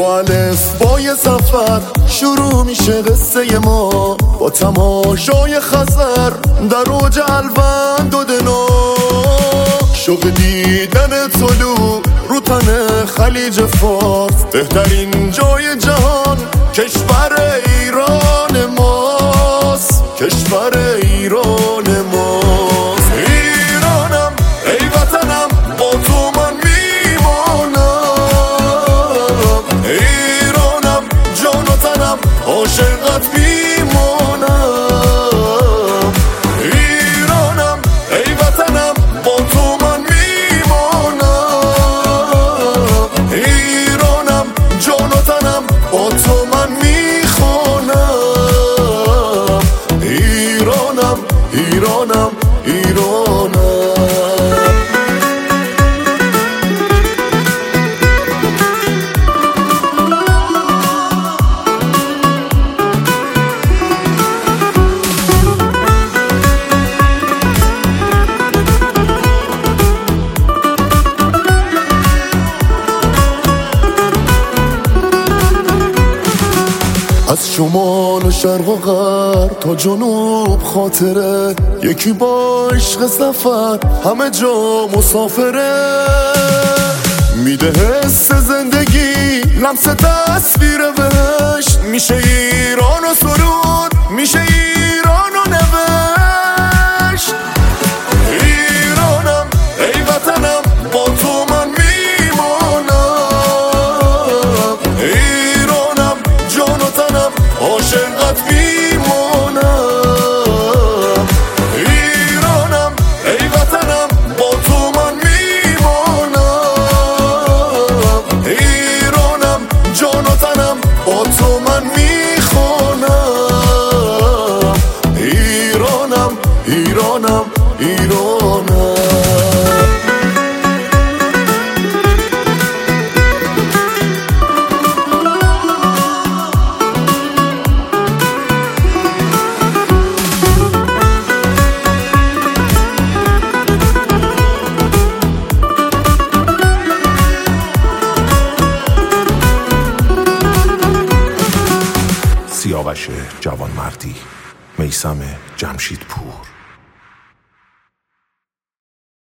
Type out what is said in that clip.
با الف بای سفر شروع میشه قصه ما، با تماشای خزر در اوج الوند و دنا. شوق دیدن طلوع رو تن خلیج فارس، بهترین جای جهان کشور ایران ماست، کشور ایران ماست. ایرانم ای وطنم با تو من میمانم، ایرانم جان و تنم عاشقت میمانم. ایرانم ای وطنم با تو من میمانم، ایرانم جان و تنم با تو من میخوانم. ایرانم ایرانم ایرانم. از شمال و شرق و غرب تا جنوب خاطره، یکی با عشق سفر همه جا مسافره. میده حس زندگی لمس تصویر بهشت، میشه ایران و سرود، میشه ایران و نوشت. ایرانم ای وطنم با تو من میمانم، ایرانم جان و تنم عاشقت میمانم. ایرانم ای وطنم با تو من میمانم، ایرانم جان و تنم با تو من میخوانم. ایرانم ایرانم ایرانم. سیاوش جوانمردی، میثم جمشیدپور.